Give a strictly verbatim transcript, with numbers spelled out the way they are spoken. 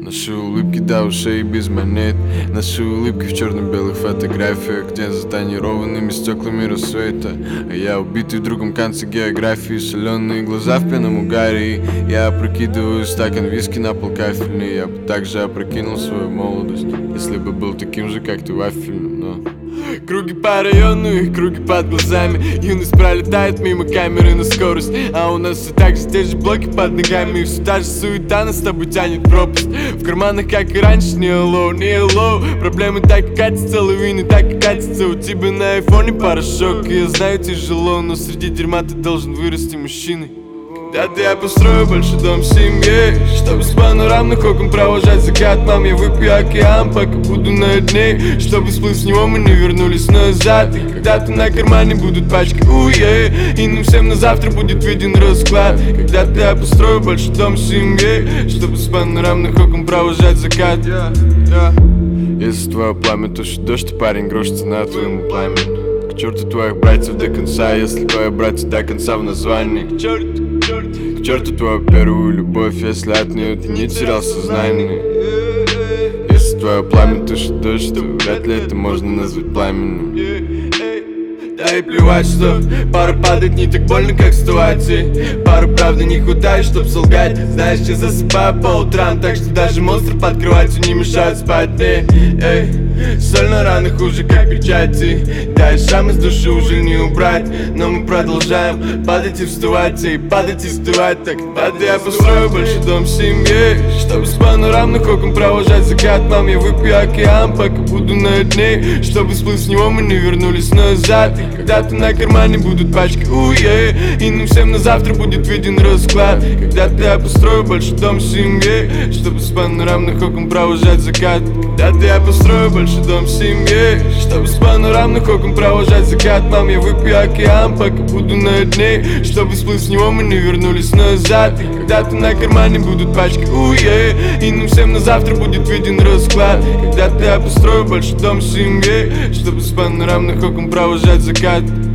Наши улыбки до ушей без монет, наши улыбки в черно-белых фотографиях, где за тонированными стеклами рассвета. А я убитый в другом конце географии, соленые глаза в пенном угаре. Я опрокидываю стакан виски на пол кафельный. Я бы также опрокинул свою молодость, если бы был таким же, как ты, вафельным, но... Круги по району, их круги под глазами. Юность пролетает мимо камеры на скорость, а у нас все так же те же блоки под ногами. И все та же суета нас с тобой тянет пропасть. В карманах, как и раньше, не hello, не hello. Проблемы так и катятся, лавины так и катятся. У тебя на айфоне порошок, и я знаю, тяжело, но среди дерьма ты должен вырасти мужчиной. Когда-то я построю большой дом в семье, чтобы с панорамных окон провожать закат. Мам, я выпью океан, пока буду на дне, чтобы сплыть с него мы не вернулись назад. И когда-то на кармане будут пачки уе, и нам всем на завтра будет виден расклад. Когда-то я построю большой дом в семье, чтобы с панорамных окон провожать закат. yeah, yeah. Если твое пламя тушит дождь, парень, грош цена твоему пламени. К черту твоих братьев до конца, если твои братья до конца в названии. К черту, к черту, к черту твою первую любовь, если от нее ты не терял сознание. Если твое пламя тушит дождь, то вряд ли это можно назвать пламенем. Да и плевать, что пара падает не так больно, как в ситуации. Пару правды не хватает, чтоб солгать. Знаешь, я засыпаю по утрам, так что даже монстры под кроватью не мешают спать мне. Эй, соль на ранах хуже, как перчатки. Да и шрамы с души уже не убрать, но мы продолжаем падать и вставать, и падать и вставать. Так когда я построю большой дом в семье, чтобы с панорамных окон провожать закат. Мам, я выпью океан, пока буду на дне, чтобы сплыть с него мы не вернулись назад. Когда-то на кармане будут пачки уе, и нам всем на завтра будет виден расклад. Когда-то я построю большой дом в семье, чтобы с панорамных окон провожать закат. Когда-то я построю большой дом в семье, чтобы с панорамных окон провожать закат. Мам, я выпью океан, пока буду на дне, чтобы сплыть с него мы не вернулись назад. И когда-то на кармане будут пачки уе, и нам всем на завтра будет виден расклад. Когда-то я построю большой дом в семье, чтобы с панорамных окон провожать закат.